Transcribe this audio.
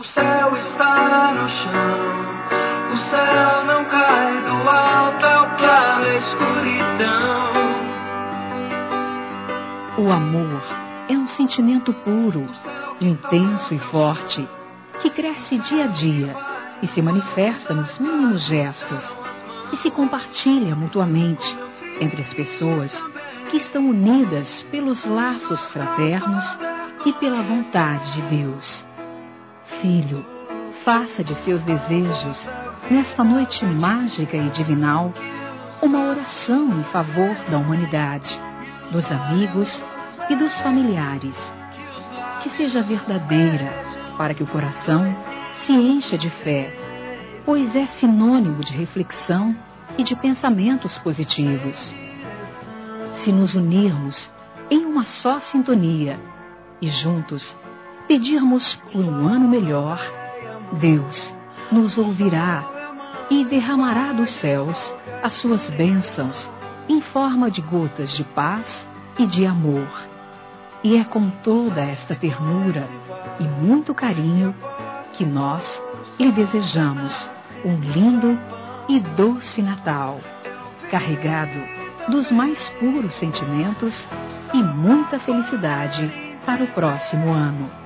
O céu está no chão, o céu não cai do alto, é o claro, a escuridão. O amor é um sentimento puro, intenso e forte, que cresce dia a dia e se manifesta nos mínimos gestos e se compartilha mutuamente entre as pessoas que estão unidas pelos laços fraternos e pela vontade de Deus. Filho, faça de seus desejos, nesta noite mágica e divinal, uma oração em favor da humanidade, dos amigos e dos familiares. Que seja verdadeira, para que o coração se encha de fé, pois é sinônimo de reflexão e de pensamentos positivos. Se nos unirmos em uma só sintonia e juntos pedirmos por um ano melhor, Deus nos ouvirá e derramará dos céus as suas bênçãos em forma de gotas de paz e de amor. E é com toda esta ternura e muito carinho que nós lhe desejamos um lindo e doce Natal, carregado dos mais puros sentimentos e muita felicidade para o próximo ano.